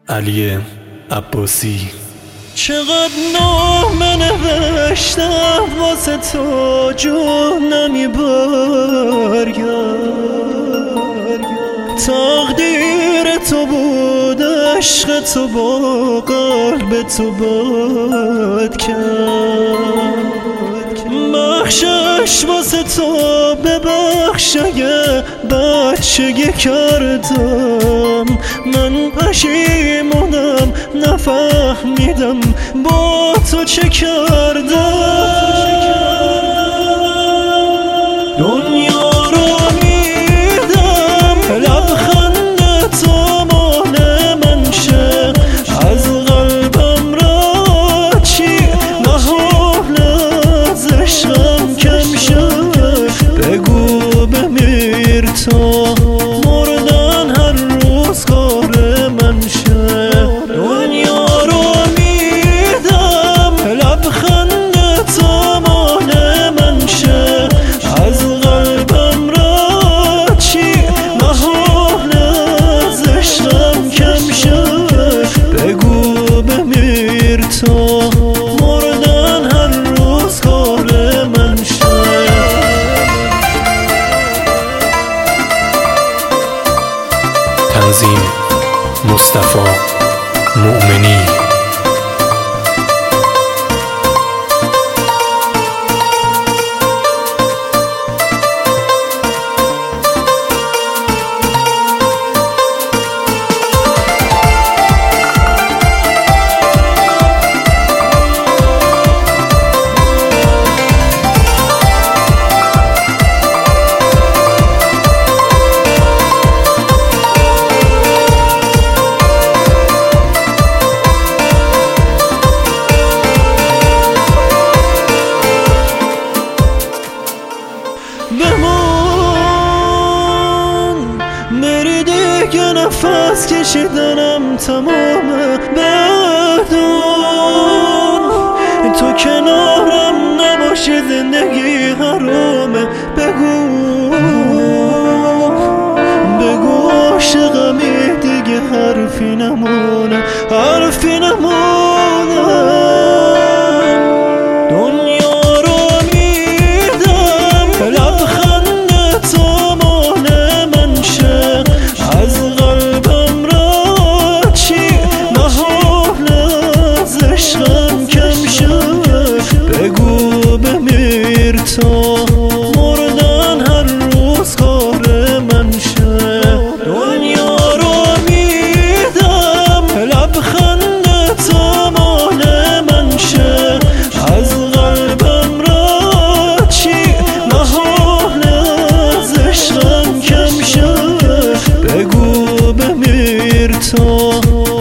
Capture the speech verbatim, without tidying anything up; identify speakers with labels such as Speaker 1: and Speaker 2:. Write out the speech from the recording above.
Speaker 1: علی عباسی.
Speaker 2: چقدر نامه نوشتم واسه تو جون نمیبرگرد، تقدیر تو بود عشق تو با قلب تو باد کرد. بخشش واسه تو ببخش اگه بچگی کردم، من پشیمونم نفهمیدم با تو چه کردم. دنیا رو میدم لبخند تو مال من شه، از قلبم را چی محال از عشقم کم شه. بگو بمیر تا مردن هر روز کار من شه. دنیا رو میدم لبخند تو مال من شه، از قلبم را چی محال از عشقم کم شه. بگو بمیر تا مردن هر روز کار من شه.
Speaker 1: تنظیم مصطفی مؤمنی.
Speaker 2: بمون بری دیگه نفس کشیدنم تمامه. بدون تو کنارم نباشی زندگی حرامه. بگو بگو عاشقمی دیگه حرفی نمونه، حرفی نمونه. بگو بمیر تا مردن هر روز کار من شه. دنیا رو میدم لبخند تو مال من شه، از قلبم را چی محال از عشقم کم شه. بگو بمیر تا